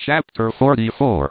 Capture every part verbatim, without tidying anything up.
Chapter forty-four.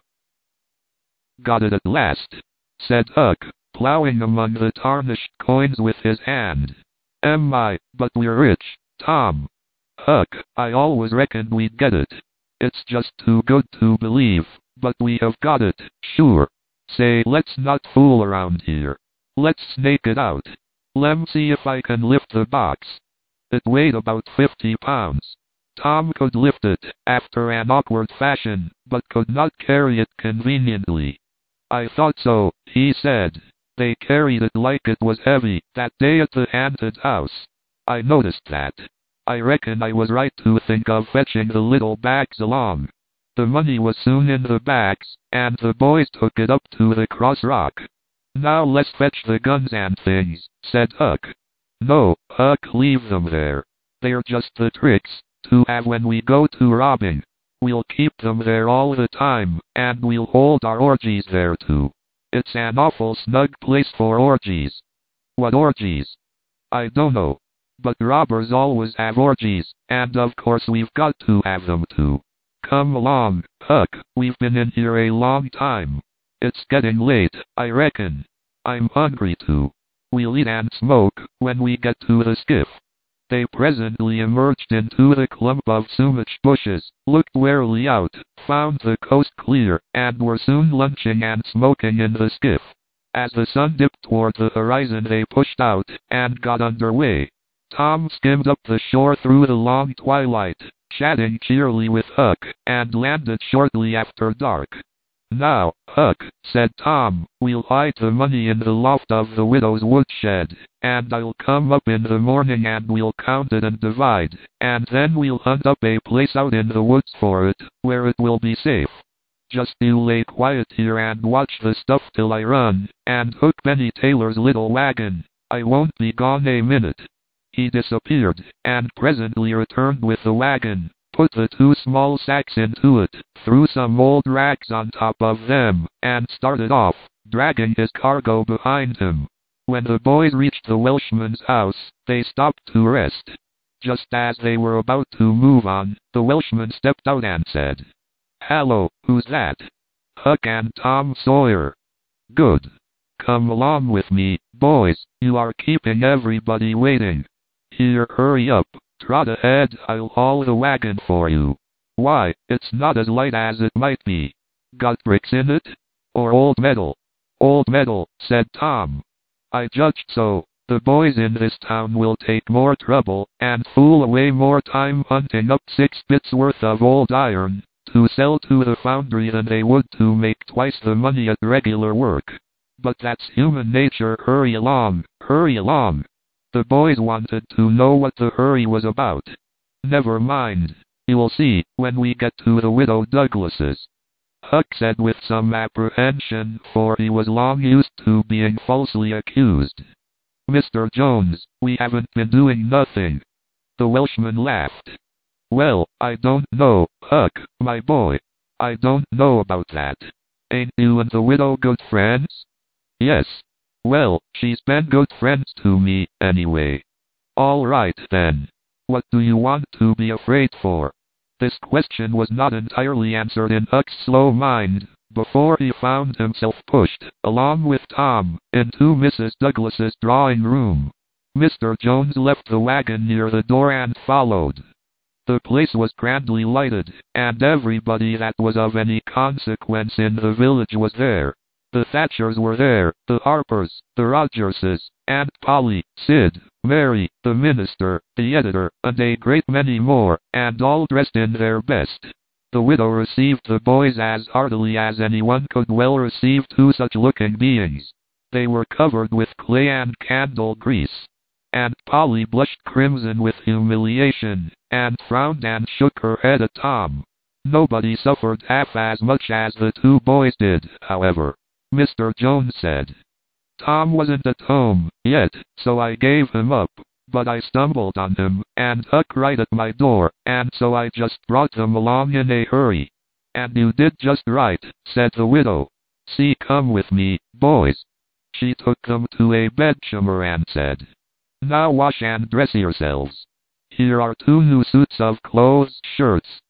Got it at last, said Huck, plowing among the tarnished coins with his hand. Am I, but we're rich, Tom. Huck, I always reckoned we'd get it. It's just too good to believe, but we have got it, sure. Say, let's not fool around here. Let's snake it out. Lem see if I can lift the box. It weighed about fifty pounds. Tom could lift it, after an awkward fashion, but could not carry it conveniently. I thought so, he said. They carried it like it was heavy, that day at the haunted house. I noticed that. I reckon I was right to think of fetching the little bags along. The money was soon in the bags, and the boys took it up to the cross rock. Now let's fetch the guns and things, said Huck. No, Huck, leave them there. They're just the tricks to have when we go to robbing. We'll keep them there all the time, and we'll hold our orgies there too. It's an awful snug place for orgies. What orgies? I don't know. But robbers always have orgies, and of course we've got to have them too. Come along, Huck, we've been in here a long time. It's getting late, I reckon. I'm hungry too. We'll eat and smoke when we get to the skiff. They presently emerged into the clump of sumach bushes, looked warily out, found the coast clear, and were soon lunching and smoking in the skiff. As the sun dipped toward the horizon they pushed out, and got under way. Tom skimmed up the shore through the long twilight, chatting cheerily with Huck, and landed shortly after dark. Now, Huck, said Tom, we'll hide the money in the loft of the widow's woodshed, and I'll come up in the morning and we'll count it and divide, and then we'll hunt up a place out in the woods for it, where it will be safe. Just you lay quiet here and watch the stuff till I run, and hook Benny Taylor's little wagon. I won't be gone a minute. He disappeared, and presently returned with the wagon, put the two small sacks into it, threw some old rags on top of them, and started off, dragging his cargo behind him. When the boys reached the Welshman's house, they stopped to rest. Just as they were about to move on, the Welshman stepped out and said, "Hallo, who's that?" "Huck and Tom Sawyer." "Good. Come along with me, boys, you are keeping everybody waiting. Here, hurry up. Trot ahead, I'll haul the wagon for you. Why, it's not as light as it might be. Got bricks in it? Or old metal?" "Old metal," said Tom. "I judged so. The boys in this town will take more trouble, and fool away more time hunting up six bits worth of old iron, to sell to the foundry than they would to make twice the money at regular work. But that's human nature. Hurry along, hurry along." The boys wanted to know what the hurry was about. "Never mind. You'll see, when we get to the Widow Douglas's," Huck said with some apprehension, for he was long used to being falsely accused. "Mister Jones, we haven't been doing nothing." The Welshman laughed. "Well, I don't know, Huck, my boy. I don't know about that. Ain't you and the widow good friends?" "Yes." "Well, she's been good friends to me, anyway." "All right, then. What do you want to be afraid for?" This question was not entirely answered in Huck's slow mind, before he found himself pushed, along with Tom, into Missus Douglas's drawing room. Mister Jones left the wagon near the door and followed. The place was grandly lighted, and everybody that was of any consequence in the village was there. The Thatchers were there, the Harpers, the Rogerses, Aunt Polly, Sid, Mary, the minister, the editor, and a great many more, and all dressed in their best. The widow received the boys as heartily as anyone could well receive two such-looking beings. They were covered with clay and candle grease. Aunt Polly blushed crimson with humiliation, and frowned and shook her head at Tom. Nobody suffered half as much as the two boys did, however. Mister Jones said, "Tom wasn't at home yet, so I gave him up, but I stumbled on him, and Huck right at my door, and so I just brought him along in a hurry." "And you did just right," said the widow. "See, come with me, boys." She took them to a bedchamber and said, "Now wash and dress yourselves. Here are two new suits of clothes, shirts,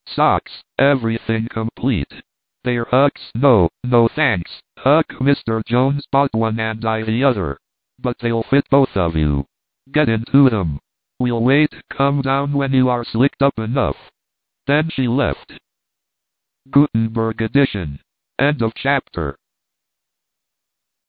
Socks, everything complete. They're Uggs. No, no thanks. Ugh, Mister Jones bought one and I the other. But they'll fit both of you. Get into them. We'll wait, come down when you are slicked up enough. Then she left. Gutenberg edition. End of chapter.